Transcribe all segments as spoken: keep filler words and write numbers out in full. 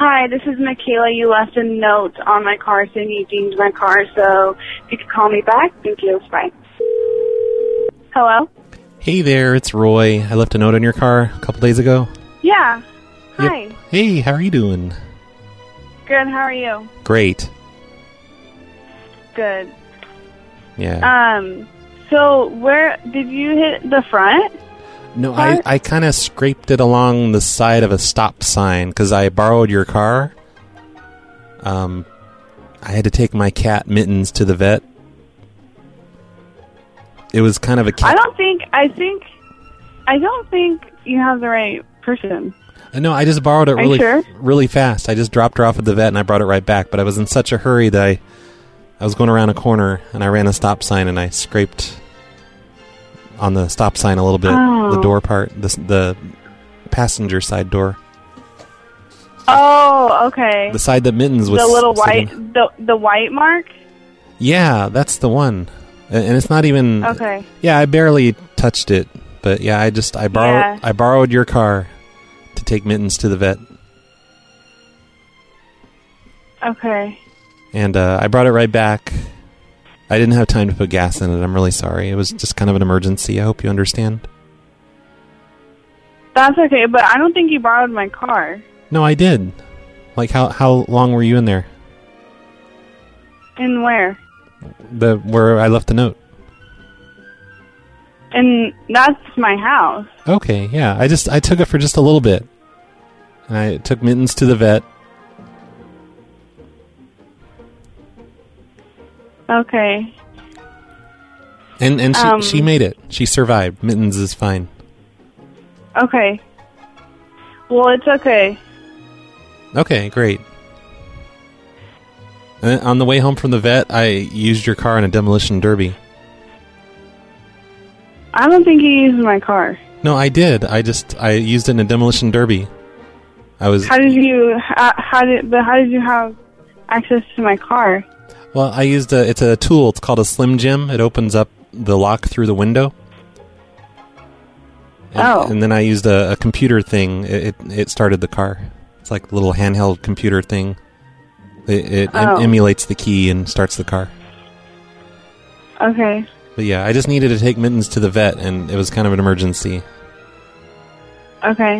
Hi, this is Michaela. You left a note on my car saying you dinged my car, so if you could call me back, thank you. Bye. Hello? Hey there, it's Roy. I left a note on your car a couple days ago. Yeah. Hi. Yep. Hey, how are you doing? Good, how are you? Great. Good. Yeah. Um, so where, did you hit the front? No, I, I kind of scraped it along the side of a stop sign because I borrowed your car. Um, I had to take my cat Mittens to the vet. It was kind of a cat. I don't think, I think, I don't think you have the right person. No, I just borrowed it Are you really, sure? really fast. I just dropped her off at the vet and I brought it right back. But I was in such a hurry that I, I was going around a corner and I ran a stop sign and I scraped on the stop sign a little bit, Oh. the door part, the, the passenger side door. Oh, okay. The side that Mittens was The little sitting- white, the the white mark? Yeah, that's the one. And and it's not even... Okay. Yeah, I barely touched it. But yeah, I just, I borrowed, Yeah. I borrowed your car to take Mittens to the vet. Okay. And uh, I brought it right back. I didn't have time to put gas in it. I'm really sorry. It was just kind of an emergency. I hope you understand. That's okay, but I don't think you borrowed my car. No, I did. Like, how how long were you in there? And where? The where I left the note. And that's my house. Okay, yeah. I just I took it for just a little bit. And I took Mittens to the vet. Okay. And and she Um, she made it. She survived. Mittens is fine. Okay. Well, it's okay. Okay, great. And then on the way home from the vet, I used your car in a demolition derby. I don't think you used my car. No, I did. I just I used it in a demolition derby. I was How did you? How, how did? But how did you have access to my car? well. I used a. It's a tool. It's called a Slim Jim. It opens up the lock through the window. And, Oh. And then I used a, a computer thing. It, it it started the car. It's like a little handheld computer thing. It, it em- Oh. emulates the key and starts the car. Okay. But yeah, I just needed to take Mittens to the vet, and it was kind of an emergency. Okay.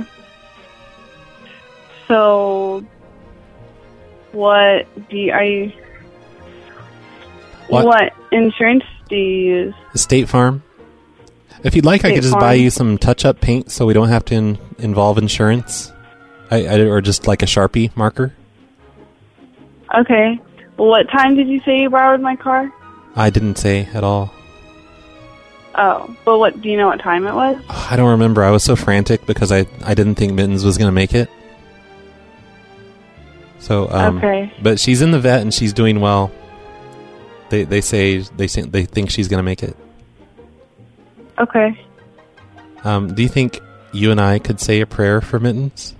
So, what do you, are you? What? What insurance do you use? State Farm. If you'd like, I State could just Farm. buy you some touch-up paint so we don't have to in- involve insurance. I, I, or just like a Sharpie marker. Okay. What time did you say you borrowed my car? I didn't say at all. Oh, but what? Do you know what time it was? I don't remember. I was so frantic because I, I didn't think Mittens was going to make it. So, um, Okay. But she's in the vet and she's doing well. They they say they say, they think she's going to make it. Okay. Um, do you think you and I could say a prayer for Mittens?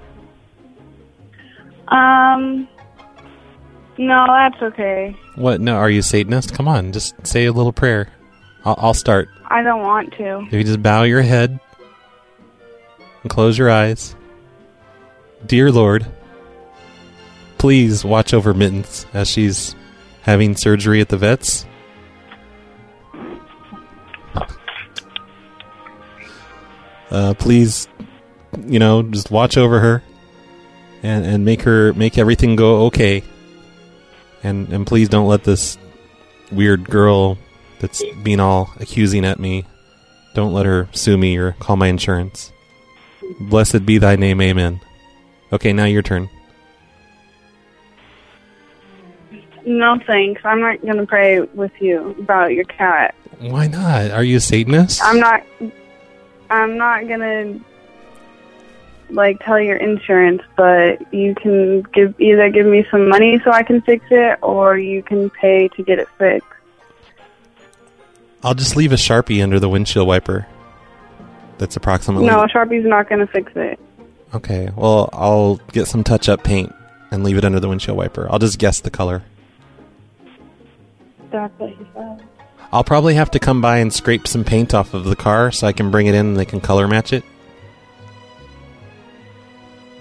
Um. No, that's okay. What? No, are you a Satanist? Come on, just say a little prayer. I'll, I'll start. I don't want to. If you just bow your head and close your eyes. Dear Lord, please watch over Mittens as she's having surgery at the vet's. Uh, please, you know, just watch over her and, and make her make everything go okay. And and please don't let this weird girl that's being all accusing at me, don't let her sue me or call my insurance. Blessed be thy name, amen. Okay, now your turn. No thanks. I'm not going to pray with you about your cat. Why not? Are you a Satanist? I'm not. I'm not going to like tell your insurance, but you can give either give me some money so I can fix it, or you can pay to get it fixed. I'll just leave a Sharpie under the windshield wiper. That's approximately... No, Sharpie's not going to fix it. Okay, well, I'll get some touch-up paint and leave it under the windshield wiper. I'll just guess the color. That's what he said. I'll probably have to come by and scrape some paint off of the car so I can bring it in and they can color match it.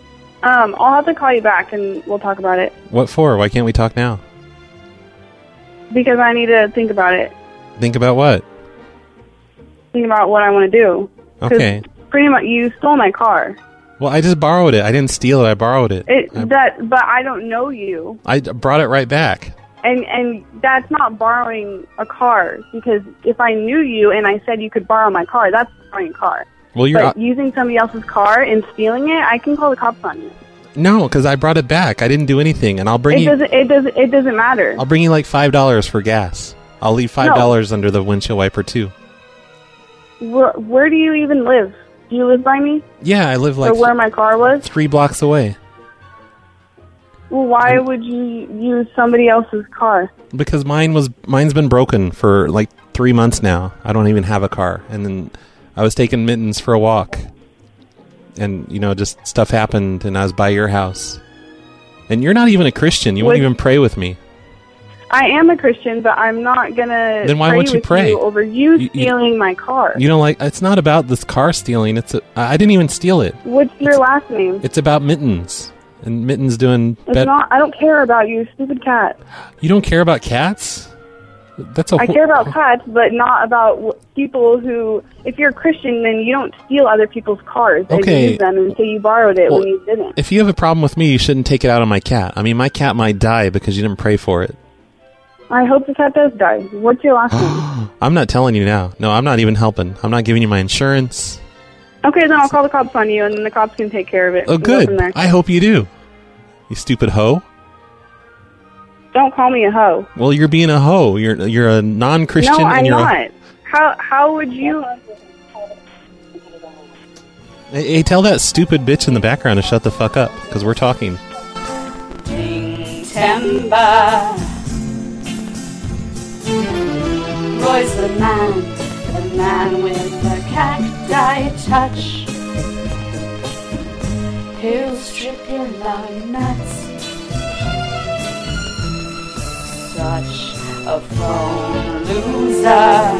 Um, I'll have to call you back and we'll talk about it. What for? Why can't we talk now? Because I need to think about it. Think about what? Think about what I want to do. 'Cause Okay. pretty much, you stole my car. Well, I just borrowed it. I didn't steal it. I borrowed it. It I, that, but I don't know you, I brought it right back. and and that's not borrowing a car. Because if I knew you and I said you could borrow my car, that's borrowing a car. Well, you're But using somebody else's car and stealing it, I can call the cops on you. no, because I brought it back. I didn't do anything, and I'll bring It you. doesn't. It doesn't. It doesn't matter. I'll bring you like five dollars for gas. I'll leave five dollars under the windshield wiper too. Where, where do you even live? Do you live by me? Yeah, I live like or where my car was? three blocks away. Well, why would you use somebody else's car? Because mine was mine's been broken for like three months now. I don't even have a car, and then I was taking Mittens for a walk, and you know, just stuff happened, and I was by your house, and you're not even a Christian. You What- won't even pray with me. I am a Christian, but I'm not gonna. Then why pray won't you with pray? you over you, You- you- stealing my car? You know, like it's not about this car stealing. It's a, I didn't even steal it. What's your it's- last name? It's about Mittens, and Mittens doing. It's bet- not. I don't care about you, stupid cat. You don't care about cats? That's a. I whole- care about cats, but not about w- people who. If you're a Christian, then you don't steal other people's cars and Okay. use them and say you borrowed it Well, when you didn't. If you have a problem with me, you shouldn't take it out on my cat. I mean, my cat might die because you didn't pray for it. I hope the cat does die. What's your last name? I'm not telling you now. No, I'm not even helping. I'm not giving you my insurance. Okay, then I'll call the cops on you, and then the cops can take care of it. Oh, We'll go from good. there. I hope you do. You stupid hoe. Don't call me a hoe. Well, you're being a hoe. You're you're a non-Christian. No, and I'm you're not. A, How how would you? hey, hey, tell that stupid bitch in the background to shut the fuck up because we're talking. Timber. Roy's the man, the man with the cacti touch. He'll strip your lung nuts. Such a phone loser.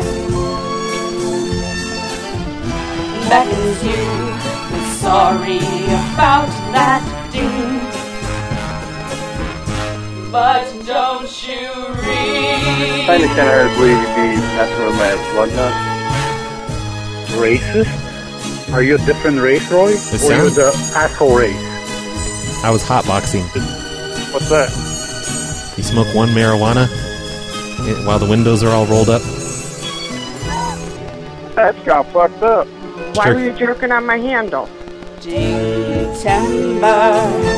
Beckons you with sorry about that ding. But don't you read? Kinda can't hardly believe you'd be messing with my blood nuts. Racist? Are you a different race, Roy? It or are you sounds- the asshole race? I was hotboxing. What's that? You smoke one marijuana eh, while the windows are all rolled up. That's got fucked up. Why Sure. were you jerking on my handle? Ding timber.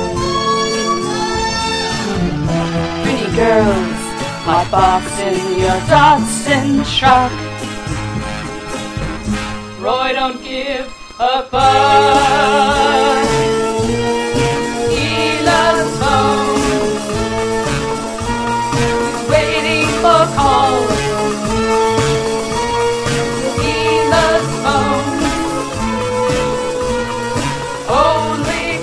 Pretty girls, my box in your Datsun truck. Roy, don't give a fuck. He loves phones. He's waiting for calls. He loves phones. Only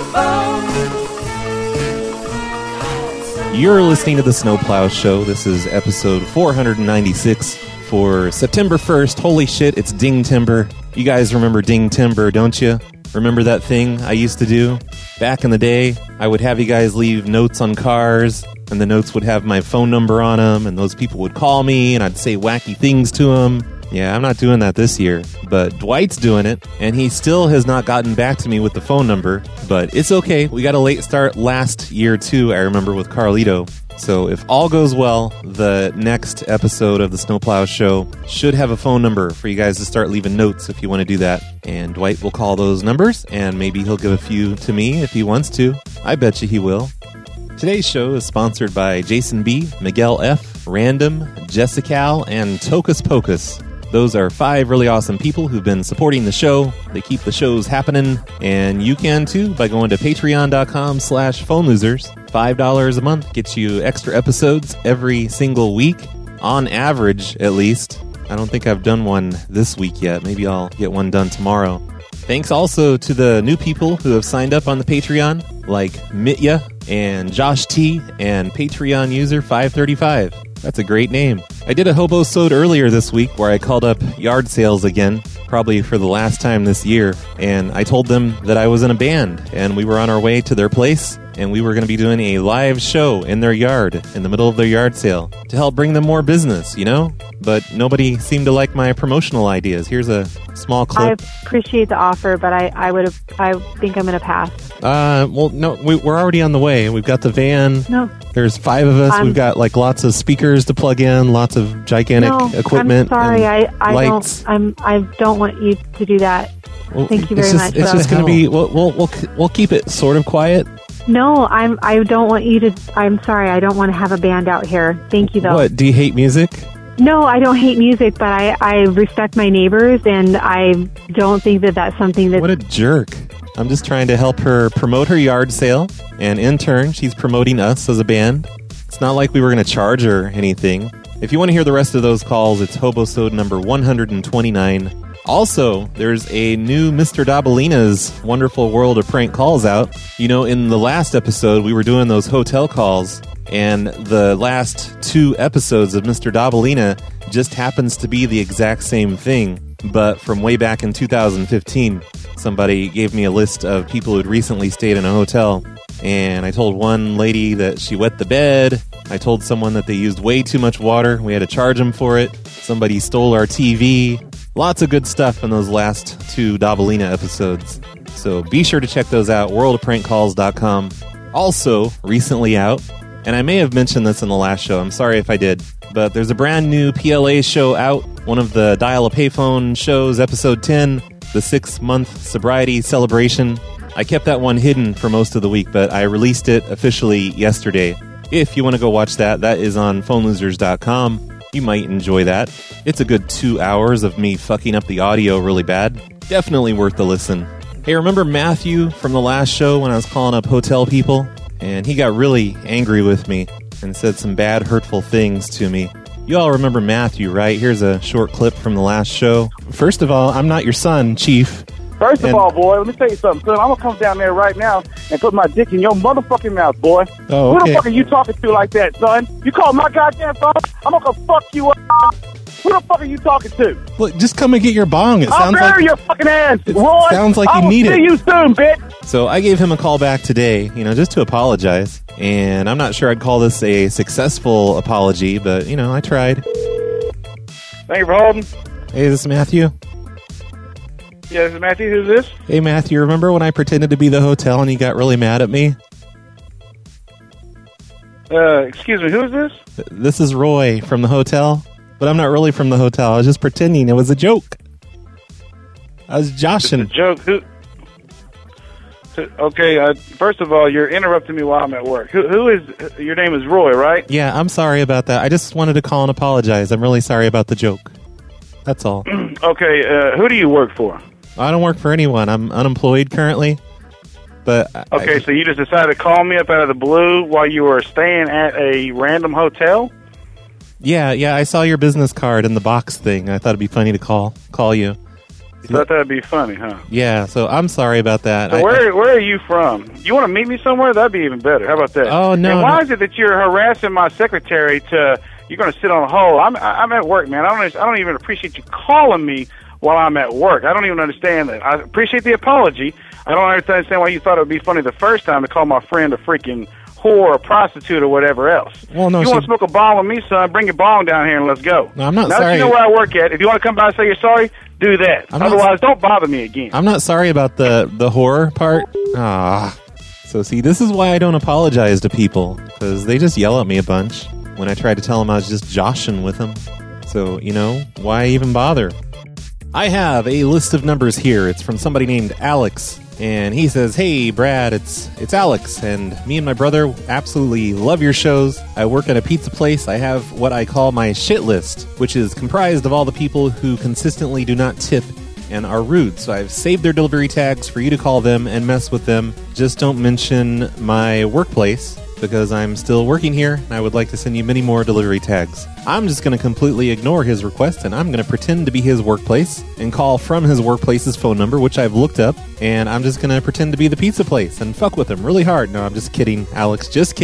phones. You're listening to the Snowplow Show. This is episode four ninety-six for September first. Holy shit, it's Ding Timber. You guys remember Ding Timber, don't you? Remember that thing I used to do? Back in the day, I would have you guys leave notes on cars, and the notes would have my phone number on them, and those people would call me, and I'd say wacky things to them. Yeah, I'm not doing that this year, but Dwight's doing it, and he still has not gotten back to me with the phone number, but it's okay. We got a late start last year, too, I remember, with Carlito. So if all goes well, the next episode of the Snowplow Show should have a phone number for you guys to start leaving notes if you want to do that. And Dwight will call those numbers, and maybe he'll give a few to me if he wants to. I bet you he will. Today's show is sponsored by Jason B., Miguel F., Random, Jessical, and Tokus Pocus. Those are five really awesome people who've been supporting the show. They keep the shows happening, and you can too by going to patreon.com slash phone losers. five dollars a month gets you extra episodes every single week, on average at least. I don't think I've done one this week yet. Maybe I'll get one done tomorrow. Thanks also to the new people who have signed up on the Patreon, like Mitya and Josh T and Patreon user five thirty-five. That's a great name. I did a hobo-sode earlier this week where I called up yard sales again, probably for the last time this year, and I told them that I was in a band, and we were on our way to their place, and we were going to be doing a live show in their yard, in the middle of their yard sale, to help bring them more business, you know? But nobody seemed to like my promotional ideas. Here's a small clip. I appreciate the offer, but I, I would have, I think I'm going to pass. Uh, well, no, we, we're already on the way. We've got the van. No. There's five of us. I'm, We've got like lots of speakers to plug in, lots of gigantic no, equipment. I'm sorry. and I, I lights. don't. I'm. I don't want you to do that. Well, Thank you very it's just, much. It's though. just going to be. We'll, we'll we'll we'll keep it sort of quiet. No, I'm. I don't want you to. I'm sorry. I don't want to have a band out here. Thank you, though. What? Do you hate music? No, I don't hate music, but I, I respect my neighbors, and I don't think that that's something that. What a jerk! I'm just trying to help her promote her yard sale, and in turn, she's promoting us as a band. It's not like we were going to charge her anything. If you want to hear the rest of those calls, it's Hobosode number one hundred twenty-nine. Also, there's a new Mister Dabalina's Wonderful World of Prank Calls out. You know, in the last episode, we were doing those hotel calls, and the last two episodes of Mister Dabalina just happens to be the exact same thing. But from way back in two thousand fifteen, somebody gave me a list of people who'd recently stayed in a hotel. And I told one lady that she wet the bed. I told someone that they used way too much water. We had to charge them for it. Somebody stole our T V. Lots of good stuff in those last two Dabalina episodes. So be sure to check those out, world of prank calls dot com. Also, recently out, and I may have mentioned this in the last show, I'm sorry if I did, but there's a brand new P L A show out, one of the Dial a Payphone shows, episode ten, the six-month sobriety celebration. I kept that one hidden for most of the week, but I released it officially yesterday. If you want to go watch that, that is on phone losers dot com. You might enjoy that. It's a good two hours of me fucking up the audio really bad. Definitely worth the listen. Hey, remember Matthew from the last show when I was calling up hotel people? And he got really angry with me and said some bad, hurtful things to me. You all remember Matthew, right? Here's a short clip from the last show. First of all, I'm not your son, Chief. First of And- all, boy, let me tell you something, son. I'm going to come down there right now and put my dick in your motherfucking mouth, boy. Oh, Who okay. the fuck are you talking to like that, son? You call my goddamn phone? I'm going to fuck you up. Who the fuck are you talking to? Look, just come and get your bong. It I'll sounds bury like your fucking ass, it Roy. sounds like you I will need see it. you soon, bitch. So I gave him a call back today, you know, just to apologize. And I'm not sure I'd call this a successful apology, but, you know, I tried. Thank you for holding. Hey, this is Matthew. Yeah, this is Matthew. Who's this? Hey, Matthew, remember when I pretended to be the hotel and you got really mad at me? Uh, excuse me, who is this? This is Roy from the hotel, but I'm not really from the hotel. I was just pretending. It was a joke. I was joshing. Joke. Who? who- Okay. Uh, first of all, you're interrupting me while I'm at work. Who, who is? Your name is Roy, right? Yeah, I'm sorry about that. I just wanted to call and apologize. I'm really sorry about the joke. That's all. Okay. Uh, who do you work for? I don't work for anyone. I'm unemployed currently. But I- Okay, so you just decided to call me up out of the blue while you were staying at a random hotel? yeah, yeah, I saw your business card in the box thing. I thought it'd be funny to call call you. You thought that'd be funny, huh? Yeah, so I'm sorry about that. So I- where where are you from? You want to meet me somewhere? That'd be even better. How about that? Oh, no, And why no. is it that you're harassing my secretary to? You're going to sit on hold. I'm I'm at work, man. I don't I don't even appreciate you calling me while I'm at work. I don't even understand that. I appreciate the apology. I don't understand why you thought it would be funny the first time to call my friend a freaking whore or prostitute or whatever else. Well, no, you she- want to smoke a bong with me, son? Bring your bong down here and let's go. No, I'm not now sorry. that you know where I work at, if you want to come by and say you're sorry, do that. I'm not- Otherwise, don't bother me again. I'm not sorry about the, the horror part. Ah. So, see, this is why I don't apologize to people, because they just yell at me a bunch when I try to tell them I was just joshing with them. So, you know, why even bother? I have a list of numbers here. It's from somebody named Alex, and he says, "Hey, Brad, it's it's Alex, and me and my brother absolutely love your shows. I work at a pizza place. I have what I call my shit list, which is comprised of all the people who consistently do not tip and are rude. So I've saved their delivery tags for you to call them and mess with them. Just don't mention my workplace, because I'm still working here, and I would like to send you many more delivery tags." I'm just going to completely ignore his request, and I'm going to pretend to be his workplace and call from his workplace's phone number, which I've looked up, and I'm just going to pretend to be the pizza place and fuck with him really hard. No, I'm just kidding, Alex. Just kidding.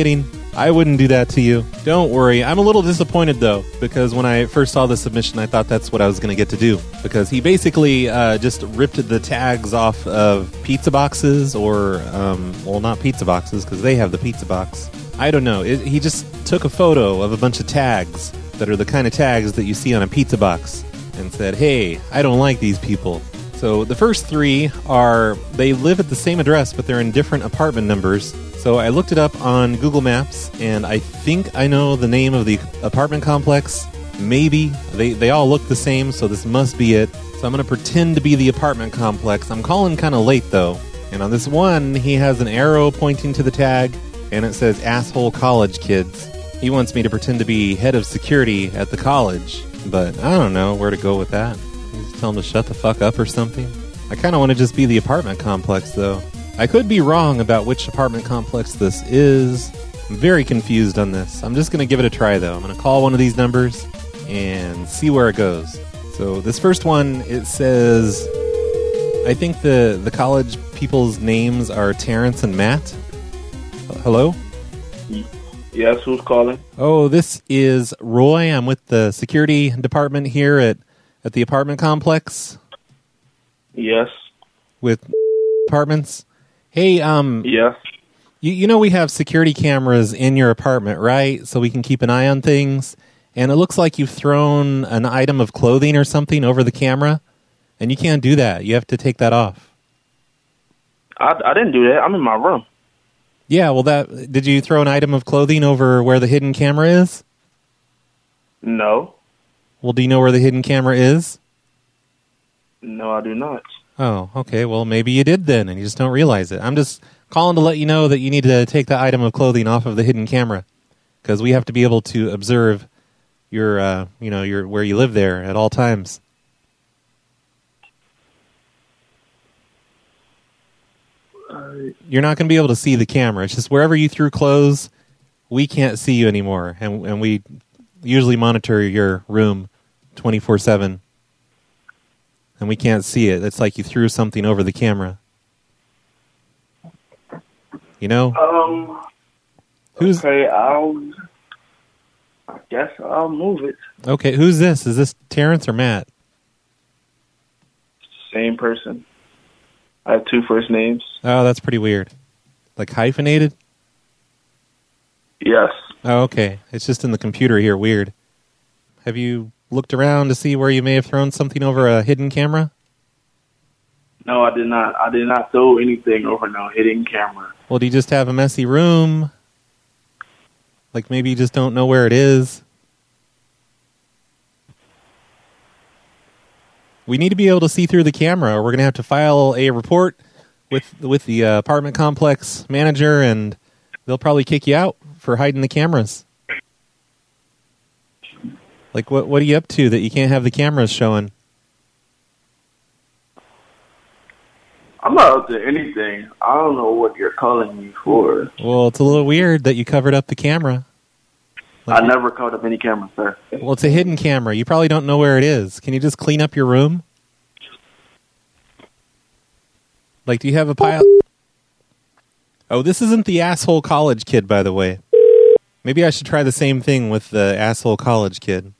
I wouldn't do that to you. Don't worry. I'm a little disappointed, though, because when I first saw the submission, I thought that's what I was going to get to do. Because he basically uh, just ripped the tags off of pizza boxes or, um, well, not pizza boxes, because they have the pizza box. I don't know. It, he just took a photo of a bunch of tags that are the kind of tags that you see on a pizza box and said, hey, I don't like these people. So the first three are, they live at the same address, but they're in different apartment numbers. So I looked it up on Google Maps, and I think I know the name of the apartment complex. Maybe. They, they all look the same, so this must be it. So I'm going to pretend to be the apartment complex. I'm calling kind of late, though. And on this one, he has an arrow pointing to the tag, and it says, asshole college kids. He wants me to pretend to be head of security at the college, but I don't know where to go with that. Just tell him to shut the fuck up or something. I kind of want to just be the apartment complex, though. I could be wrong about which apartment complex this is. I'm very confused on this. I'm just going to give it a try, though. I'm going to call one of these numbers and see where it goes. So this first one, it says, I think the, the college people's names are Terrence and Matt. Hello? Yes, who's calling? Oh, this is Roy. I'm with the security department here at, at the apartment complex. Yes. With apartments. Hey, um... Yes. You, you know we have security cameras in your apartment, right? So we can keep an eye on things. And it looks like you've thrown an item of clothing or something over the camera. And you can't do that. You have to take that off. I, I didn't do that. I'm in my room. Yeah, well, that did you throw an item of clothing over where the hidden camera is? No. Well, do you know where the hidden camera is? No, I do not. Oh, okay. Well, maybe you did then, and you just don't realize it. I'm just calling to let you know that you need to take the item of clothing off of the hidden camera, because we have to be able to observe your, uh, you know, your where you live there at all times. You're not going to be able to see the camera. It's just wherever you threw clothes, we can't see you anymore, and and we usually monitor your room twenty-four seven. And we can't see it. It's like you threw something over the camera. You know? Um. Who's? Okay, I'll. I guess I'll move it. Okay, who's this? Is this Terrence or Matt? Same person. I have two first names. Oh, that's pretty weird. Like hyphenated? Yes. Oh, okay. It's just in the computer here. Weird. Have you looked around to see where you may have thrown something over a hidden camera? No, I did not. I did not throw anything over no hidden camera. Well, do you just have a messy room? Like maybe you just don't know where it is? We need to be able to see through the camera, or we're going to have to file a report with with the uh, apartment complex manager, and they'll probably kick you out for hiding the cameras. Like, what what are you up to that you can't have the cameras showing? I'm not up to anything. I don't know what you're calling me for. Well, it's a little weird that you covered up the camera. Like, I never covered up any camera, sir. Well, it's a hidden camera. You probably don't know where it is. Can you just clean up your room? Like, do you have a pile? Oh, this isn't the asshole college kid, by the way. Maybe I should try the same thing with the asshole college kid.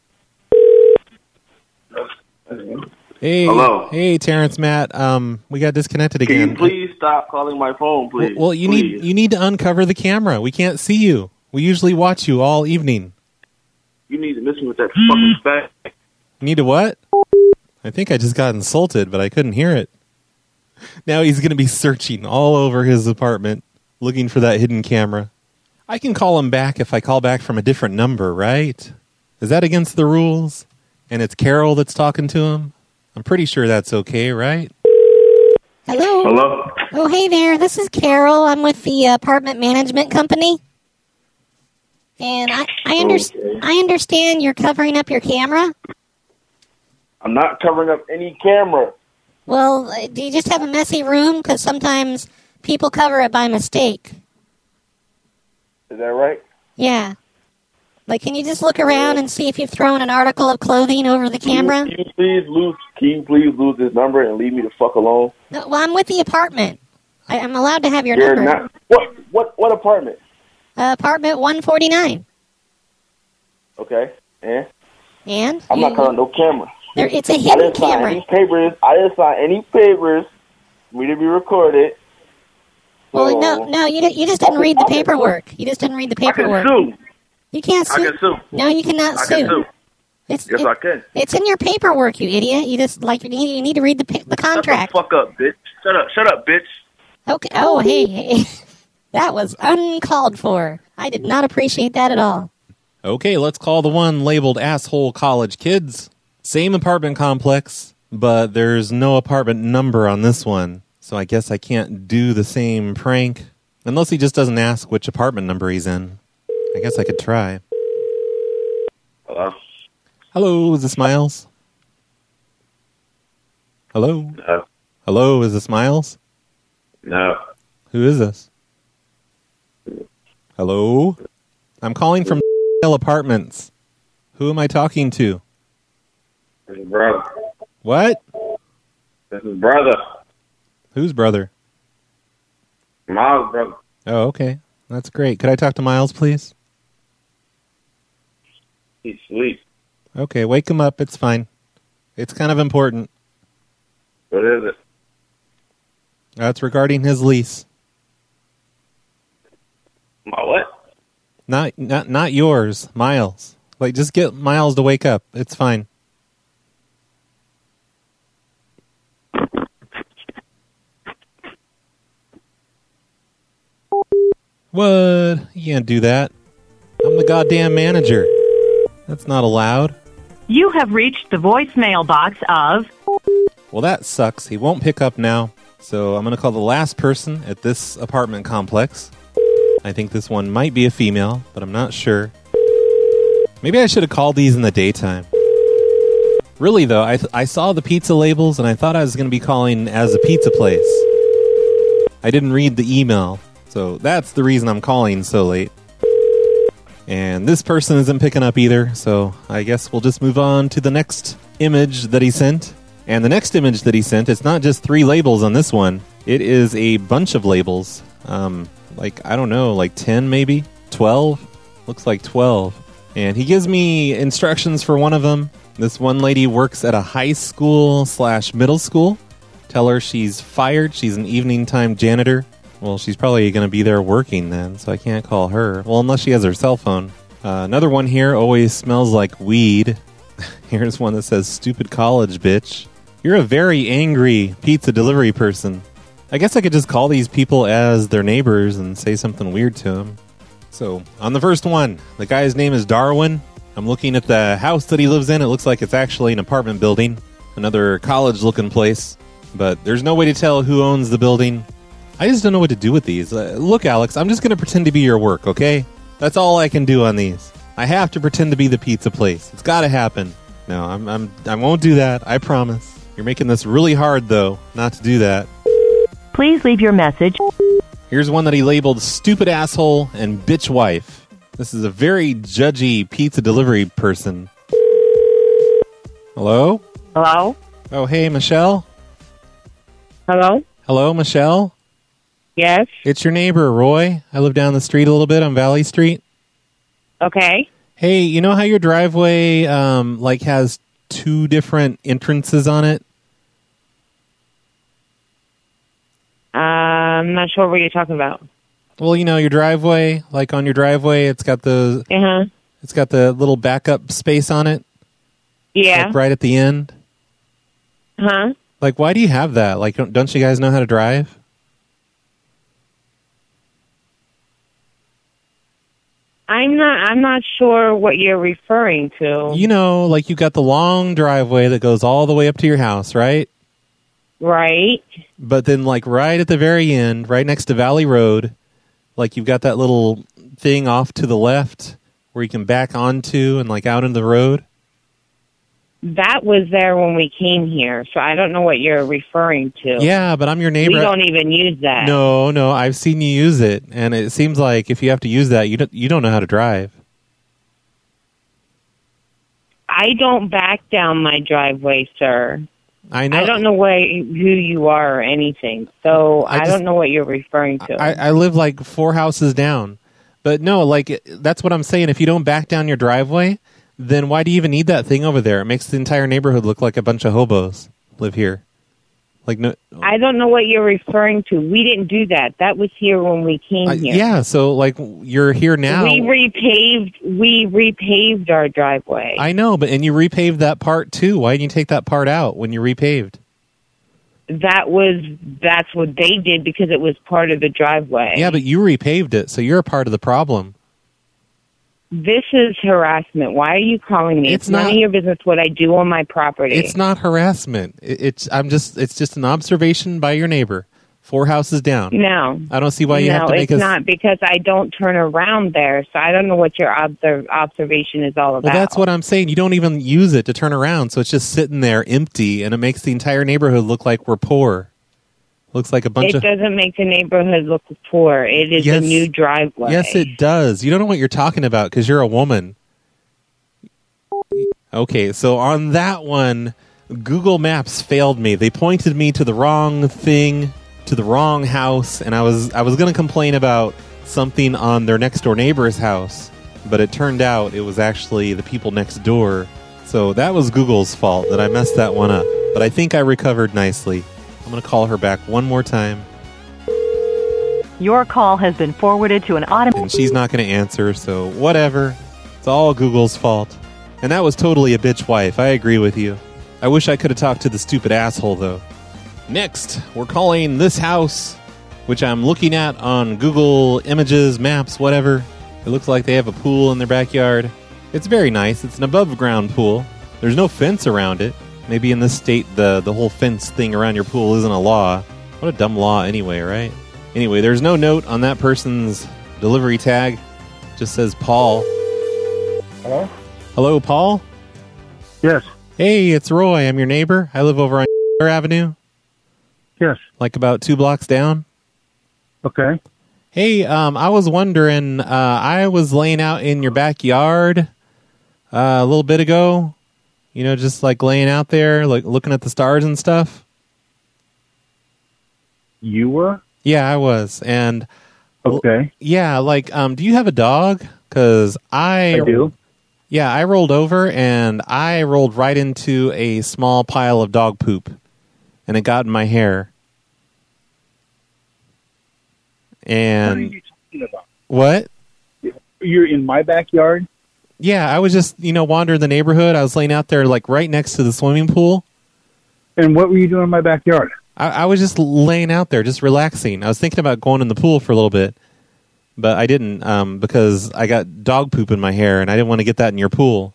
Hey, hello. Hey, Terrence, Matt. Um, we got disconnected again. Can you please stop calling my phone, please? Well, well you please. need you need to uncover the camera. We can't see you. We usually watch you all evening. You need to listen with that fucking fact. You need to what? I think I just got insulted, but I couldn't hear it. Now he's going to be searching all over his apartment, looking for that hidden camera. I can call him back if I call back from a different number, right? Is that against the rules? And it's Carol that's talking to him? I'm pretty sure that's okay, right? Hello? Hello? Oh, hey there. This is Carol. I'm with the apartment management company. And I, I, under- Okay. I understand you're covering up your camera. I'm not covering up any camera. Well, uh, do you just have a messy room? Because sometimes people cover it by mistake. Is that right? Yeah. Like, can you just look around and see if you've thrown an article of clothing over the camera? Can you, can you please lose? Can you please lose this number and leave me the fuck alone? No, well, I'm with the apartment. I, I'm allowed to have your You're number. not. What? What? What apartment? Uh, apartment one forty-nine. Okay. And And? I'm You- not calling no camera. There, it's a I hidden didn't sign camera. any papers. I didn't sign any papers for me to be recorded. Well, So- no, no, you, di- you just didn't read the paperwork. You just didn't read the paperwork. I can sue. You can't sue. I can sue. No, you cannot I sue. can sue. It's, Yes, it- I can. It's in your paperwork, you idiot. You just like you need, you need to read the pa- the contract. Shut the fuck up, bitch. Shut up. Shut up, bitch. Okay. Oh, hey, hey. That was uncalled for. I did not appreciate that at all. Okay, let's call the one labeled Asshole College Kids. Same apartment complex, but there's no apartment number on this one. So I guess I can't do the same prank. Unless he just doesn't ask which apartment number he's in. I guess I could try. Hello? Hello, is this Miles? Hello? No. Hello, is this Miles? No. Who is this? Hello? I'm calling from Apartments. Who am I talking to? This is brother. What? This is brother. Whose brother? Miles' brother. Oh, okay. That's great. Could I talk to Miles, please? He's asleep. Okay, wake him up. It's fine. It's kind of important. What is it? That's regarding his lease. My what? Not, not, not yours, Miles. Like, just get Miles to wake up. It's fine. What? You can't do that. I'm the goddamn manager. That's not allowed. You have reached the voicemail box of... Well, that sucks. He won't pick up now. So I'm going to call the last person at this apartment complex. I think this one might be a female, but I'm not sure. Maybe I should have called these in the daytime. Really, though, I, th- I saw the pizza labels, and I thought I was going to be calling as a pizza place. I didn't read the email, so that's the reason I'm calling so late. And this person isn't picking up either, so I guess we'll just move on to the next image that he sent. And the next image that he sent, it's not just three labels on this one. It is a bunch of labels. Um, like, I don't know, like ten maybe? twelve? Looks like twelve. And he gives me instructions for one of them. This one lady works at a high school slash middle school. Tell her she's fired. She's an evening time janitor. Well, she's probably going to be there working then, so I can't call her. Well, unless she has her cell phone. Uh, another one here always smells like weed. Here's one that says, stupid college bitch. You're a very angry pizza delivery person. I guess I could just call these people as their neighbors and say something weird to them. So, on the first one, the guy's name is Darwin. I'm looking at the house that he lives in. It looks like it's actually an apartment building. Another college-looking place. But there's no way to tell who owns the building. I just don't know what to do with these. Uh, look, Alex, I'm just going to pretend to be your work, okay? That's all I can do on these. I have to pretend to be the pizza place. It's got to happen. No, I'm, I'm, I won't do that. I promise. You're making this really hard, though, not to do that. Please leave your message. Here's one that he labeled stupid asshole and bitch wife. This is a very judgy pizza delivery person. Hello? Hello? Oh, hey, Michelle? Hello? Hello, Michelle? Yes? It's your neighbor, Roy. I live down the street a little bit on Valley Street. Okay. Hey, you know how your driveway, um, like, has two different entrances on it? Uh, I'm not sure what you're talking about. Well, you know, your driveway, like on your driveway, it's got the Uh-huh. it's got the little backup space on it. Yeah. Like right at the end. Huh? Like, why do you have that? Like, don't, don't you guys know how to drive? I'm not I'm not sure what you're referring to. You know, like you got the long driveway that goes all the way up to your house, right? Right. But then, like, right at the very end, right next to Valley Road, like, you've got that little thing off to the left where you can back onto and, like, out into the road. That was there when we came here, so I don't know what you're referring to. Yeah, but I'm your neighbor. We don't even use that. No, no, I've seen you use it, and it seems like if you have to use that, you don't, you don't know how to drive. I don't back down my driveway, sir. I know. I don't know where, who you are or anything, so I I, just- don't know what you're referring to. I, I live like four houses down, But no, like it- that's what I'm saying. If you don't back down your driveway, then why do you even need that thing over there? It makes the entire neighborhood look like a bunch of hobos live here. Like no, I don't know what you're referring to. We didn't do that. That was here when we came I- here. yeah. So like you're here now. We repaved. We repaved our driveway. I know, but and you repaved that part too. Why didn't you take that part out when you repaved? That was that's what they did because it was part of the driveway. Yeah, but you repaved it, so you're a part of the problem. This is harassment. Why are you calling me? It's It's, none not- of your business what I do on my property. It's not harassment. It, it's I'm just it's just an observation by your neighbor, four houses down. No. I don't see why you no, have to make it's us. not because I don't turn around there, so I don't know what your obser- observation is all about. Well, that's what I'm saying. You don't even use it to turn around, so it's just sitting there empty, and it makes the entire neighborhood look like we're poor. Looks like a bunch it of. doesn't make the neighborhood look poor. It is Yes. a new driveway. Yes, it does. You don't know what you're talking about because you're a woman. Okay, so on that one, Google Maps failed me. They pointed me to the wrong thing, to the wrong house, and I was I was going to complain about something on their next door neighbor's house, but it turned out it was actually the people next door. So that was Google's fault that I messed that one up. But I think I recovered nicely. I'm going to call her back one more time. Your call has been forwarded to an automated... And she's not going to answer, so whatever. It's all Google's fault. And that was totally a bitch wife. I agree with you. I wish I could have talked to the stupid asshole, though. Next, we're calling this house, which I'm looking at on Google Images, Maps, whatever. It looks like they have a pool in their backyard. It's very nice. It's an above-ground pool. There's no fence around it. Maybe in this state, the, the whole fence thing around your pool isn't a law. What a dumb law anyway, right? Anyway, there's no note on that person's delivery tag. It just says Paul. Hello? Hello, Paul? Yes. Hey, it's Roy. I'm your neighbor. I live over on Avenue. Yes. Like about two blocks down. Okay. Hey, um, I was wondering, uh, I was laying out in your backyard uh, a little bit ago. You know, just like laying out there, like looking at the stars and stuff. You were? Yeah, I was. And okay. Yeah, like, um, do you have a dog? Because I, I do. Yeah, I rolled over and I rolled right into a small pile of dog poop, and it got in my hair. And what are you talking about? What? You're in my backyard? Yeah, I was just, you know, wandering the neighborhood. I was laying out there, like, right next to the swimming pool. And what were you doing in my backyard? I, I was just laying out there, just relaxing. I was thinking about going in the pool for a little bit, but I didn't um, because I got dog poop in my hair, and I didn't want to get that in your pool.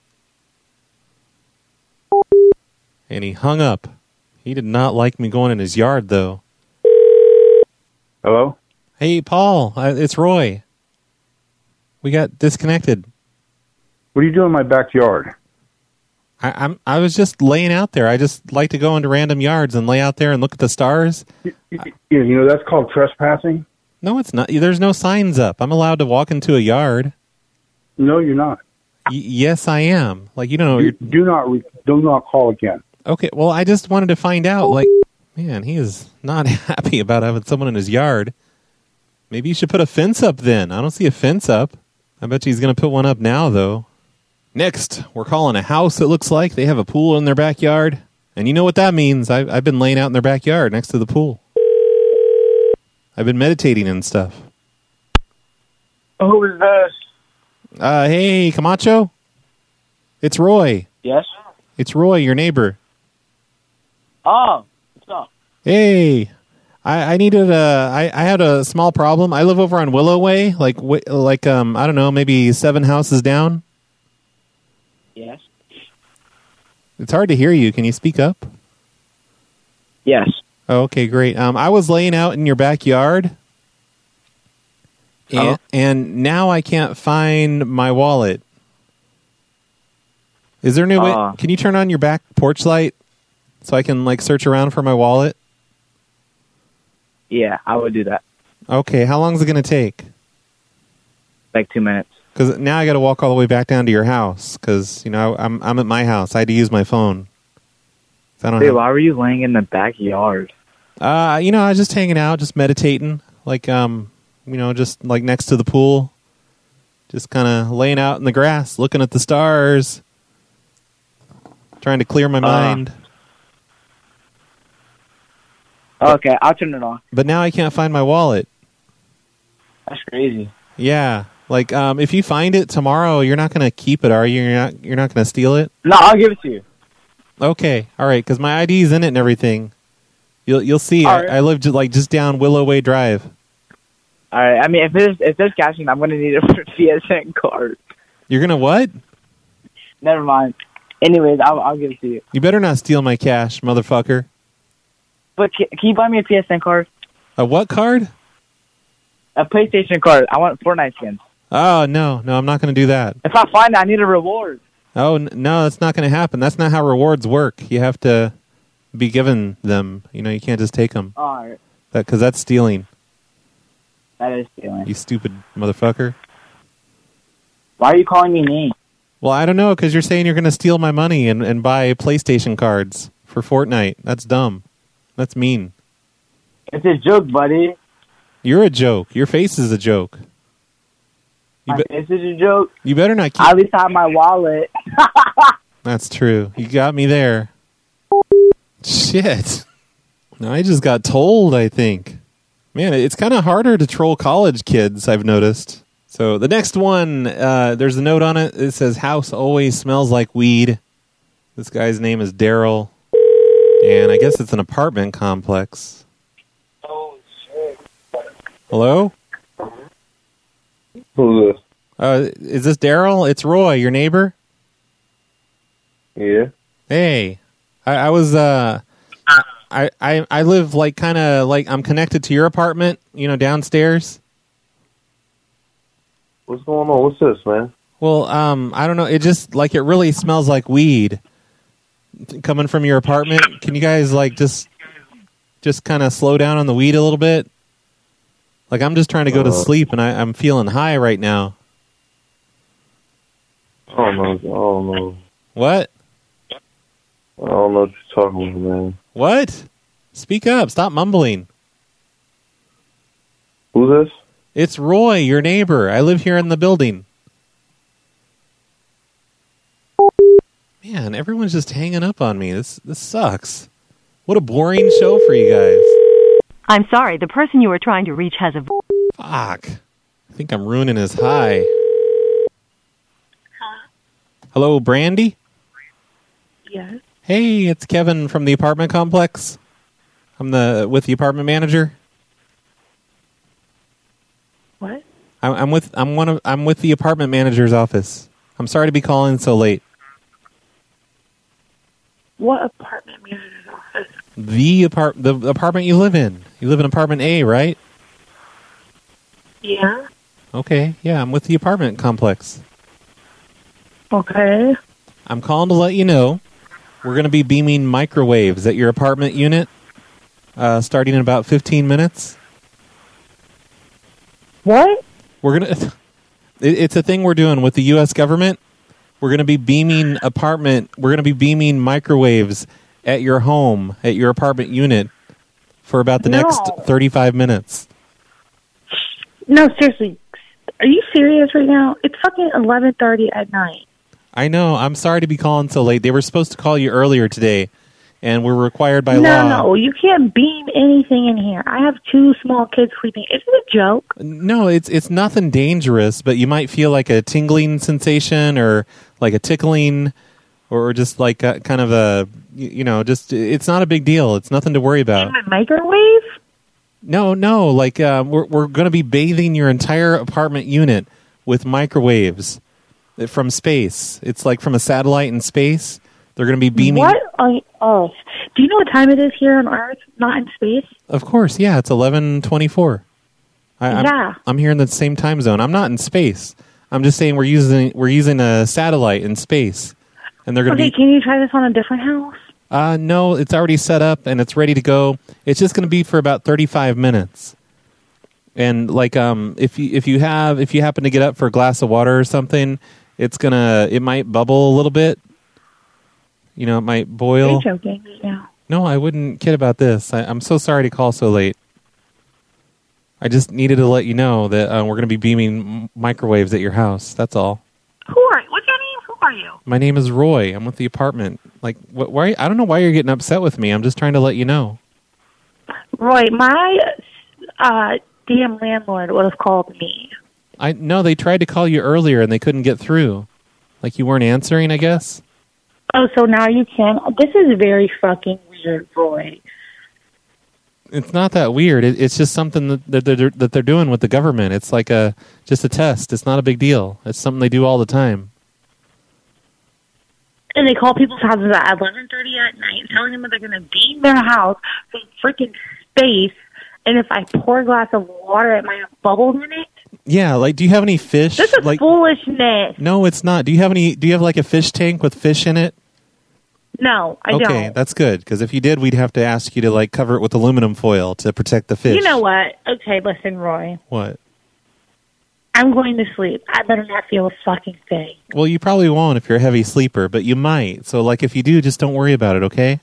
And he hung up. He did not like me going in his yard, though. Hello? Hey, Paul, uh, it's Roy. We got disconnected. What are you doing in my backyard? I, I'm. I was just laying out there. I just like to go into random yards and lay out there and look at the stars. Yeah, you know, that's called trespassing. No, it's not. There's no signs up. I'm allowed to walk into a yard. No, you're not. Y- yes, I am. Like, you don't know. Do, do not re- do not call again. Okay, well, I just wanted to find out. Like, man, he is not happy about having someone in his yard. Maybe you should put a fence up then. I don't see a fence up. I bet you he's going to put one up now, though. Next, we're calling a house, it looks like. They have a pool in their backyard. And you know what that means. I've, I've been laying out in their backyard next to the pool. I've been meditating and stuff. Who is this? Uh, hey, Camacho? It's Roy. Yes? It's Roy, your neighbor. Oh, what's up? Hey, I, I needed a. I, I had a small problem. I live over on Willow Way, like like um I don't know, maybe seven houses down. Yes. It's hard to hear you. Can you speak up? Yes. Oh, okay, great. Um, I was laying out in your backyard, and, Oh. and now I can't find my wallet. Is there any way? Uh. Can you turn on your back porch light so I can like search around for my wallet? Yeah, I would do that. Okay, how long is it going to take? Like two minutes. Because now I got to walk all the way back down to your house. Because you know I'm I'm at my house. I had to use my phone. I don't Hey, have, why were you laying in the backyard? uh, you know, I was just hanging out, just meditating, like um, you know, just like next to the pool. Just kind of laying out in the grass, looking at the stars, trying to clear my mind. Okay, I'll turn it on. But now I can't find my wallet. That's crazy. Yeah, like um, if you find it tomorrow, you're not going to keep it, are you? You're not. You're not going to steal it. No, I'll give it to you. Okay, all right, because my I D's in it and everything. You'll you'll see. All I, right. I live just, like just down Willow Way Drive. All right. I mean, if there's if there's cashing, I'm gonna need a P S N card. You're gonna what? Never mind. Anyways, I'll I'll give it to you. You better not steal my cash, motherfucker. But can, can you buy me a P S N card? A what card? A PlayStation card. I want Fortnite skins. Oh no, no, I'm not gonna do that. If I find it, I need a reward. Oh n- no, that's not gonna happen. That's not how rewards work. You have to be given them. You know, you can't just take them. All right. That because that's stealing. That is stealing. You stupid motherfucker. Why are you calling me names? Well, I don't know, because you're saying you're going to steal my money and, and buy PlayStation cards for Fortnite. That's dumb. That's mean. It's a joke, buddy. You're a joke. Your face is a joke. You My be- face is a joke. You better not keep... I at least have my wallet. That's true. You got me there. Shit. No, I just got told, I think. Man, it's kind of harder to troll college kids, I've noticed. So the next one, uh, there's a note on it. It says, house always smells like weed. This guy's name is Daryl. And I guess it's an apartment complex. Oh, shit. Hello? Who's this? Uh, is this Daryl? It's Roy, your neighbor? Yeah. Hey. I, I was... Uh, I, I, I live like kind of like I'm connected to your apartment, you know, downstairs. What's going on? What's this, man? Well, um, I don't know. It just like it really smells like weed coming from your apartment. Can you guys like just just kind of slow down on the weed a little bit? Like I'm just trying to go to Uh, sleep and I, I'm feeling high right now. I don't know. I don't know. What? I don't know what you're talking about, man. What? Speak up. Stop mumbling. Who's this? It's Roy, your neighbor. I live here in the building. Man, everyone's just hanging up on me. This this sucks. What a boring show for you guys. I'm sorry, the person you are trying to reach has a... Fuck. I think I'm ruining his high. Hello, Brandy? Yes. Hey, it's Kevin from the apartment complex. I'm the with the apartment manager. What? I'm, I'm with I'm one of I'm with the apartment manager's office. I'm sorry to be calling so late. What apartment manager's office? The apart the apartment you live in. You live in apartment A, right? Yeah. Okay, yeah, I'm with the apartment complex. Okay. I'm calling to let you know we're going to be beaming microwaves at your apartment unit uh, starting in about fifteen minutes. What? We're going to... It's a thing we're doing with the U S government. We're going to be beaming apartment... We're going to be beaming microwaves at your home, at your apartment unit for about the No. next thirty-five minutes. No, seriously. Are you serious right now? It's fucking eleven thirty at night. I know. I'm sorry to be calling so late. They were supposed to call you earlier today, and we're required by no, law... no, you can't beam anything in here. I have two small kids sleeping. Is it a joke? No, it's it's nothing dangerous, but you might feel like a tingling sensation or like a tickling or just like a, kind of a, you you know, just it's not a big deal. It's nothing to worry about. In a microwave? No, no, like uh, we're we're going to be bathing your entire apartment unit with microwaves from space. It's like from a satellite in space. They're going to be beaming. What? on Earth? Do you know what time it is here on Earth? Not in space? Of course, yeah. It's eleven twenty-four. I, Yeah. I'm, I'm here in the same time zone. I'm not in space. I'm just saying we're using we're using a satellite in space, and they're going to Okay, be. can you try this on a different house? Uh, no, it's already set up and it's ready to go. It's just going to be for about thirty-five minutes. And like, um, if you if you have if you happen to get up for a glass of water or something, it's gonna it might bubble a little bit. You know, it might boil. Are you joking right now? No, I wouldn't kid about this. I, I'm so sorry to call so late. I just needed to let you know that uh, we're going to be beaming m- microwaves at your house. That's all. Who are you? What's your name? Who are you? My name is Roy. I'm with the apartment. Like, wh- why? I don't know why you're getting upset with me. I'm just trying to let you know. Roy, my uh, damn landlord would have called me. I no, they tried to call you earlier and they couldn't get through. Like you weren't answering, I guess. Oh, so now you can? This is very fucking weird, Roy. It's not that weird. It, it's just something that that they're, that they're doing with the government. It's like a just a test. It's not a big deal. It's something they do all the time. And they call people's houses at eleven thirty at night, telling them that they're going to beam their house from freaking space, and if I pour a glass of water, it might have bubbles in it. Yeah, like, do you have any fish? This is like, foolishness. No, it's not. Do you have any? Do you have like a fish tank with fish in it? No, I okay, don't. that's good. Because if you did, we'd have to ask you to like cover it with aluminum foil to protect the fish. You know what? Okay, listen, Roy. What? I'm going to sleep. I better not feel a fucking thing. Well, you probably won't if you're a heavy sleeper, but you might. So, like, if you do, just don't worry about it. Okay?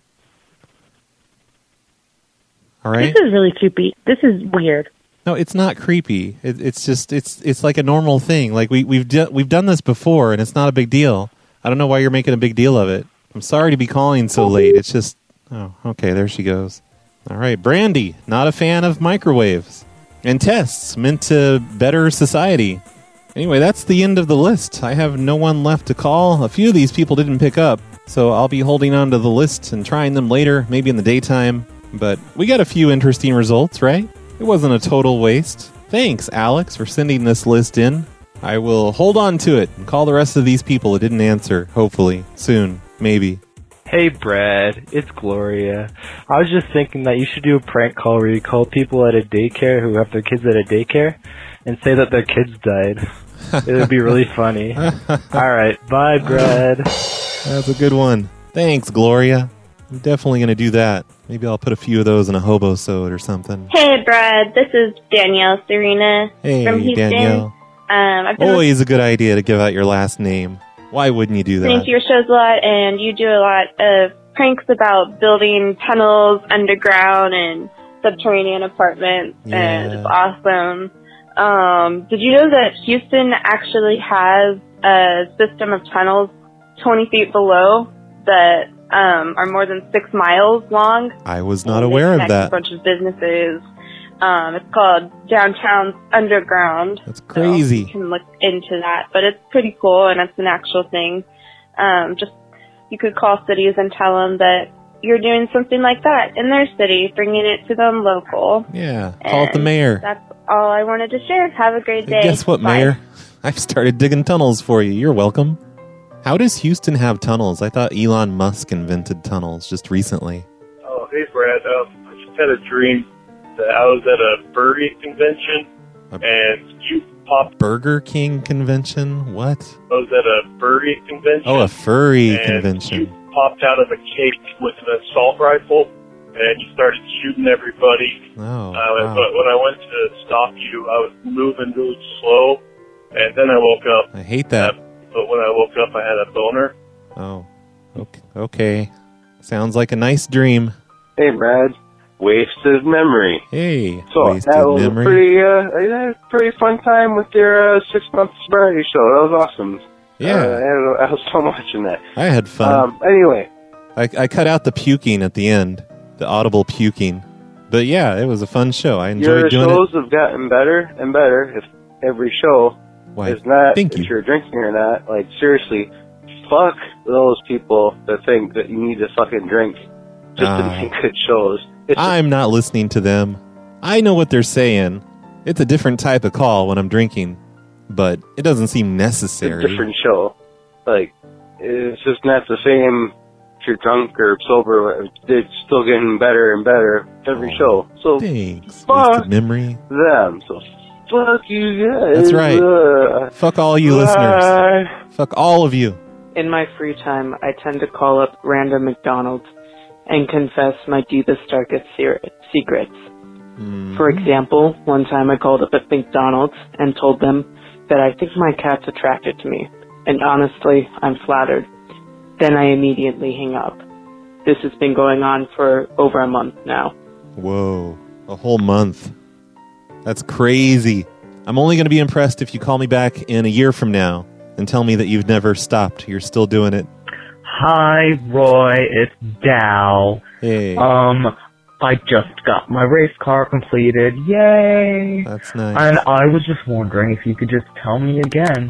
All right. This is really creepy. This is weird. No, it's not creepy. It, it's just it's it's like a normal thing. Like we we've do, we've done this before, and it's not a big deal. I don't know why you're making a big deal of it. I'm sorry to be calling so late. It's just oh, okay. There she goes. All right, Brandy, not a fan of microwaves and tests meant to better society. Anyway, that's the end of the list. I have no one left to call. A few of these people didn't pick up, so I'll be holding on to the list and trying them later, maybe in the daytime. But we got a few interesting results, right? It wasn't a total waste. Thanks, Alex, for sending this list in. I will hold on to it and call the rest of these people that didn't answer, hopefully, soon, maybe. Hey, Brad, it's Gloria. I was just thinking that you should do a prank call where you call people at a daycare who have their kids at a daycare and say that their kids died. It would be really funny. All right, bye, Brad. That's a good one. Thanks, Gloria. I'm definitely going to do that. Maybe I'll put a few of those in a hobo sode or something. Hey, Brad. This is Danielle Serena Hey, from Houston. Danielle. Um, I've been Always a good idea to give out your last name. Why wouldn't you do listening that? to your shows a lot, and you do a lot of pranks about building tunnels underground and subterranean apartments, and it's awesome. Um, did you know that Houston actually has a system of tunnels twenty feet below that um, are more than six miles long? I was not aware of Connect a that. bunch of businesses. Um, it's called Downtown Underground. That's crazy. So you can look into that, but it's pretty cool, and it's an actual thing. Um, just you could call cities and tell them that you're doing something like that in their city, bringing it to them local. Yeah, call it the mayor. That's all I wanted to share. Have a great day. Guess what, Bye. Mayor? I've started digging tunnels for you. You're welcome. How does Houston have tunnels? I thought Elon Musk invented tunnels just recently. Oh, hey, Brad. Um, I just had a dream that I was at a furry convention, and you popped. Burger King convention? What? I was at a furry convention. Oh, a furry and convention. You popped out of a cake with an assault rifle, and you started shooting everybody. Oh, uh, wow. But when I went to stop you, I was moving really slow, and then I woke up. I hate that. But when I woke up, I had a boner. Oh, okay. okay. Sounds like a nice dream. Hey, Brad. Wasted memory. Hey, So wasted that was memory. a pretty, uh, I had a pretty fun time with your uh, six-month sobriety show. That was awesome. Yeah. Uh, I, had, I was so much in that. I had fun. Um, anyway. I, I cut out the puking at the end, the audible puking. But yeah, it was a fun show. I enjoyed Your doing shows it. have gotten better and better if every show Why, is not thank if you. you're drinking or not. Like, seriously, fuck those people that think that you need to fucking drink just to Ah. make good shows. It's I'm not listening to them. I know what they're saying. It's a different type of call when I'm drinking, but it doesn't seem a necessary. different show. Like, it's just not the same if you're drunk or sober. It's still getting better and better every show. So, Thanks. fuck Wasted memory. them. So, fuck you guys. That's right. Uh, Fuck all you bye. listeners. Fuck all of you. In my free time, I tend to call up random McDonald's and confess my deepest, darkest ser- secrets. Mm-hmm. For example, one time I called up at McDonald's and told them that I think my cat's attracted to me, and honestly, I'm flattered. Then I immediately hang up. This has been going on for over a month now. Whoa. A whole month. That's crazy. I'm only going to be impressed if you call me back in a year from now and tell me that you've never stopped. You're still doing it. Hi, Roy. It's Dal. Hey. Um, I just got my race car completed. Yay! That's nice. And I was just wondering if you could just tell me again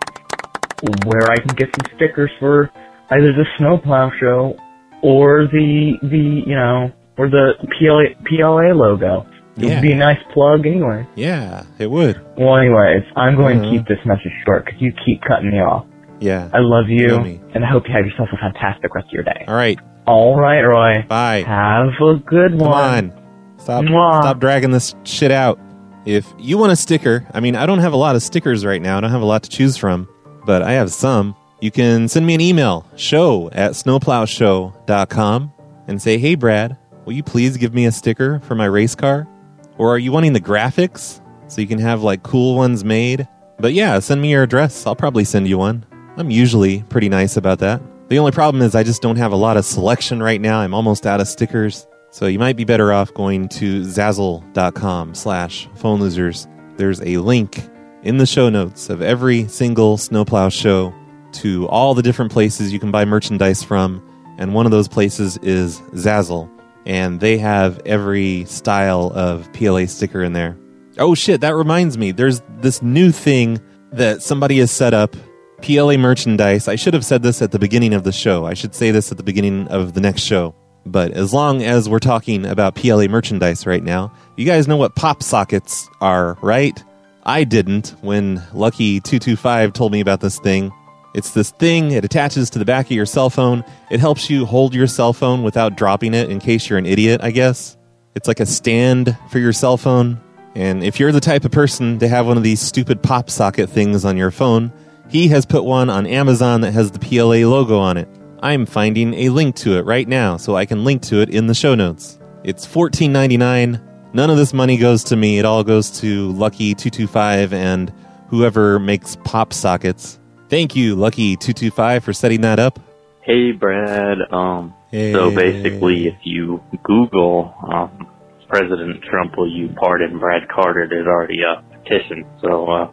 where I can get some stickers for either the Snowplow Show or the, the you know, or the P L A, P L A logo. It Yeah. would be a nice plug anyway. Yeah, it would. Well, anyways, I'm going Uh-huh. to keep this message short because you keep cutting me off. Yeah. I love you, Know me. and I hope you have yourself a fantastic rest of your day. All right. All right, Roy. Bye. Have a good Come one. on. Stop, Mwah. stop dragging this shit out. If you want a sticker, I mean, I don't have a lot of stickers right now. I don't have a lot to choose from, but I have some. You can send me an email, show at snowplow show dot com, and say, hey, Brad, will you please give me a sticker for my race car? Or are you wanting the graphics so you can have like cool ones made? But yeah, send me your address. I'll probably send you one. I'm usually pretty nice about that. The only problem is I just don't have a lot of selection right now. I'm almost out of stickers. So you might be better off going to Zazzle.com slash phone losers. There's a link in the show notes of every single Snowplow show to all the different places you can buy merchandise from. And one of those places is Zazzle. And they have every style of P L A sticker in there. Oh shit, that reminds me. There's this new thing that somebody has set up. P L A merchandise. I should have said this at the beginning of the show. I should say this at the beginning of the next show. But as long as we're talking about P L A merchandise right now, you guys know what pop sockets are, right? I didn't when Lucky two two five told me about this thing. It's this thing, it attaches to the back of your cell phone. It helps you hold your cell phone without dropping it in case you're an idiot, I guess. It's like a stand for your cell phone. And if you're the type of person to have one of these stupid pop socket things on your phone, he has put one on Amazon that has the P L A logo on it. I'm finding a link to it right now, so I can link to it in the show notes. It's fourteen ninety-nine. None of this money goes to me. It all goes to Lucky two two five and whoever makes pop sockets. Thank you, Lucky two two five, for setting that up. Hey, Brad. Um, Hey. So basically, if you Google um, President Trump, will you pardon Brad Carter, there's already a petition. So uh,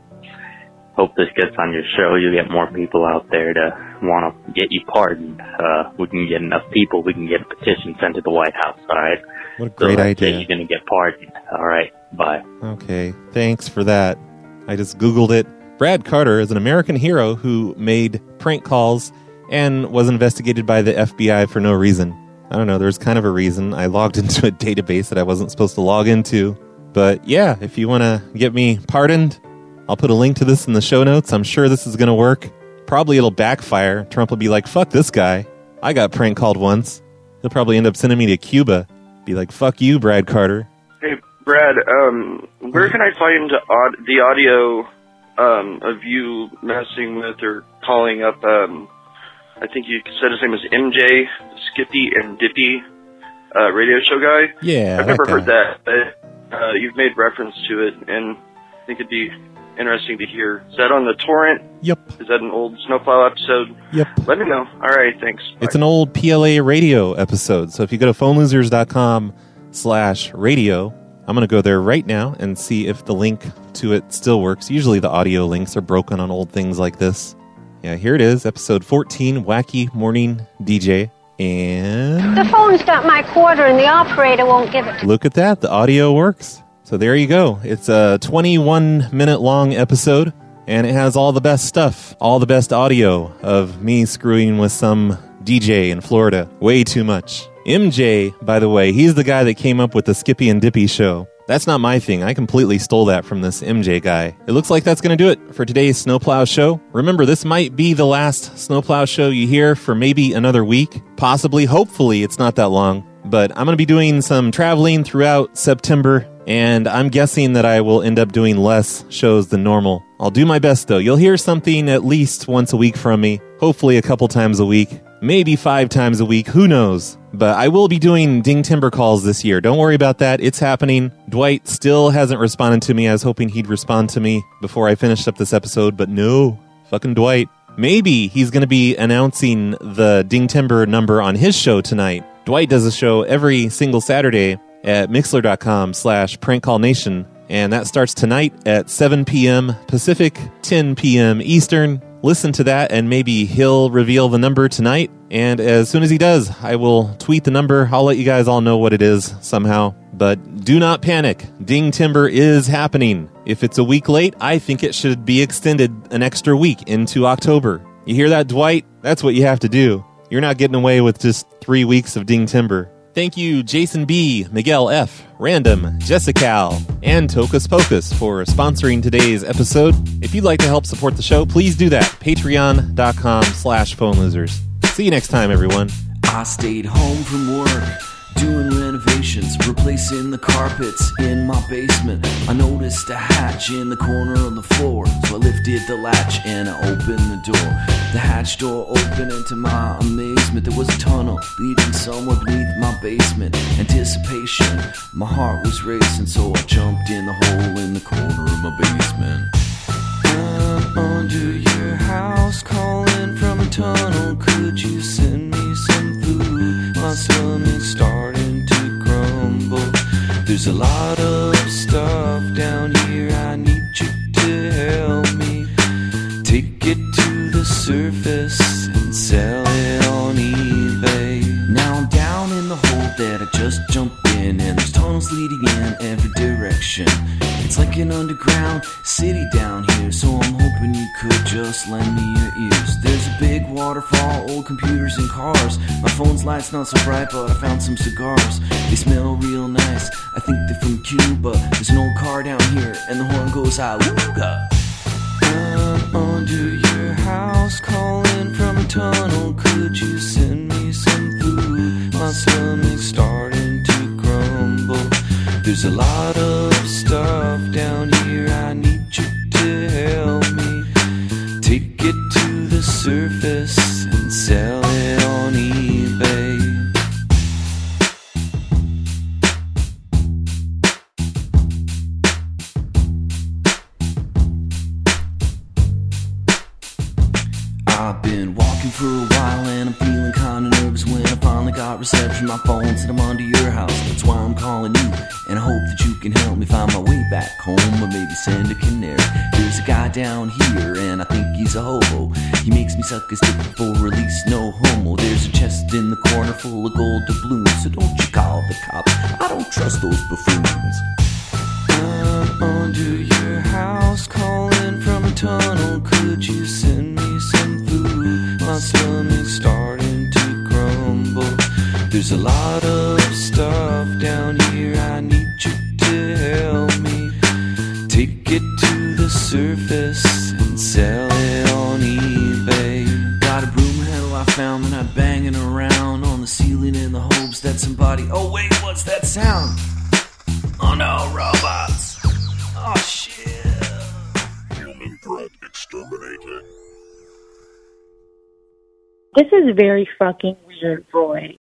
hope this gets on your show. You get more people out there to want to get you pardoned. Uh, we can get enough people, we can get a petition sent to the White House. All right. What a great so let's idea. say you're going to get pardoned. All right. Bye. Okay, thanks for that. I just Googled it. Brad Carter is an American hero who made prank calls and was investigated by the F B I for no reason. I don't know, there's kind of a reason. I logged into a database that I wasn't supposed to log into. But yeah, if you want to get me pardoned, I'll put a link to this in the show notes. I'm sure this is going to work. Probably it'll backfire. Trump will be like, fuck this guy. I got prank called once. He'll probably end up sending me to Cuba. Be like, fuck you, Brad Carter. Hey, Brad, um, where can I find aud- the audio um, of you messing with or calling up, um, I think you said his name was M J, Skippy and Dippy uh, radio show guy? Yeah, I've that never guy. heard that, but uh, you've made reference to it, and I think it'd be interesting to hear. Is that on the torrent? Yep. Is that an old Snowplow episode? Yep. Let me know. All right, thanks. It's an old P L A radio episode. So if you go to phonelosers.com slash radio, I'm going to go there right now and see if the link to it still works. Usually the audio links are broken on old things like this. Yeah, here it is, episode fourteen, Wacky Morning D J. And The phone's got my quarter and the operator won't give it. look at that, the audio works. So there you go. It's a twenty-one minute long episode, and it has all the best stuff, all the best audio of me screwing with some D J in Florida. Way too much. M J, by the way, he's the guy that came up with the Skippy and Dippy show. That's not my thing. I completely stole that from this M J guy. It looks like that's going to do it for today's Snowplow show. Remember, this might be the last Snowplow show you hear for maybe another week. Possibly, hopefully, it's not that long. But I'm going to be doing some traveling throughout September, and I'm guessing that I will end up doing less shows than normal. I'll do my best, though. You'll hear something at least once a week from me, hopefully a couple times a week, maybe five times a week, who knows. But I will be doing Ding Timber calls this year. Don't worry about that. It's happening. Dwight still hasn't responded to me. I was hoping he'd respond to me before I finished up this episode, but no. Fucking Dwight. Maybe he's going to be announcing the Ding Timber number on his show tonight. Dwight does a show every single Saturday at mixler.com slash prankcallnation, and that starts tonight at seven p.m. Pacific, ten p.m. Eastern. Listen to that, and maybe he'll reveal the number tonight. And as soon as he does, I will tweet the number. I'll let you guys all know what it is somehow. But do not panic. Ding Timber is happening. If it's a week late, I think it should be extended an extra week into October. You hear that, Dwight? That's what you have to do. You're not getting away with just three weeks of Ding Timber. Thank you, Jason B., Miguel F., Random, Jessica, and Tokus Pocus for sponsoring today's episode. If you'd like to help support the show, please do that. Patreon.com slash Phone Losers. See you next time, everyone. I stayed home from work, doing renovations, replacing the carpets in my basement. I noticed a hatch in the corner of the floor, so I lifted the latch and I opened the door. The hatch door opened, and to my amazement, there was a tunnel leading somewhere beneath my basement. Anticipation, my heart was racing, so I jumped in the hole in the corner of my basement. I'm under your house, calling from a tunnel. Could you send me some food? My stomach's starting to grumble. There's a lot of stuff down here, I need you to help me. Take it to the surface and sell it on eBay. Now I'm down in the hole that I just jumped in, and there's tunnels leading in every direction. It's like an underground city down here, so I'm hoping you could just lend me your ears. There's a big waterfall, old computers and cars. My phone's light's not so bright, but I found some cigars. They smell real nice, I think they're from Cuba. There's an old car down here, and the horn goes Awooga. I'm under your house, calling from a tunnel. Could you send me some food? My stomach's starting to grumble. There's a lot of stuff down here, I need you to help me. Take it to the surface and sell it on eBay. I've been walking for a while and I'm feeling kinda nervous when I finally got reception. My phone said I'm under your house, that's why I'm calling you, and I hope that you can help me find my way back home, or maybe send a canary. There's a guy down here and I think he's a hobo. He makes me suck his dick before release, no homo. There's a chest in the corner full of gold doubloons, so don't you call the cops, I don't trust those buffoons. I'm under your house, calling from a tunnel. Could you send me some food? My stomach's starting to grumble. There's a lot of stuff down here, I need you to help me. Take it to the surface and sell it on eBay. Got a broom handle I found the night banging around on the ceiling in the hopes that somebody... Oh wait, what's that sound? Oh no, robots! Oh shit! Human threat exterminated. This is very fucking weird, Roy.